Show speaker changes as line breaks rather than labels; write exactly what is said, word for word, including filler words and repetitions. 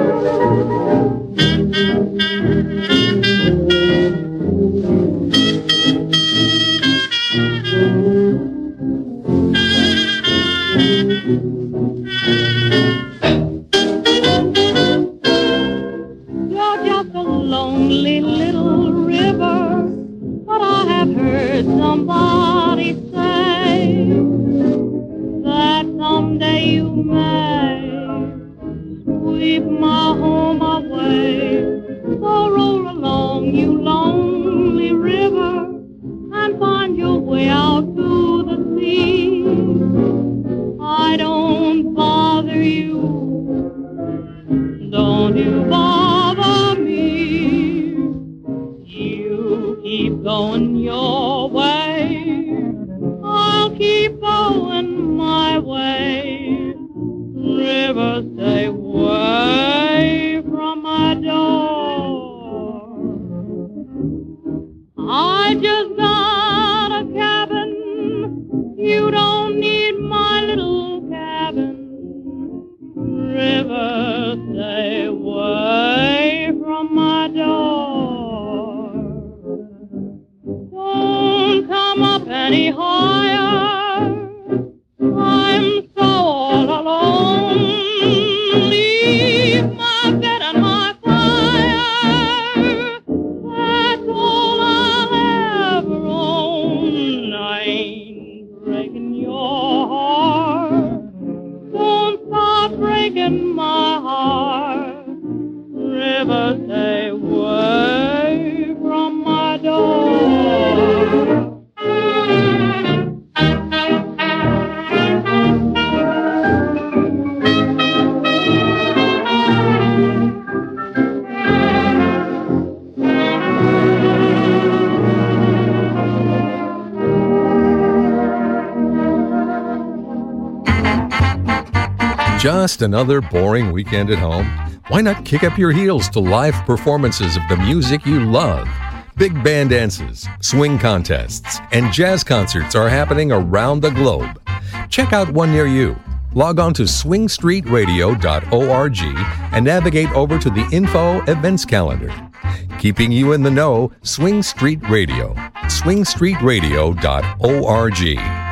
Just another boring weekend at home? Why not kick up your heels to live performances of the music you love? Big band dances, swing contests, and jazz concerts are happening around the globe. Check out one near you. Log on to swing street radio dot org and navigate over to the Info Events Calendar. Keeping you in the know, Swing Street Radio. swing street radio dot org.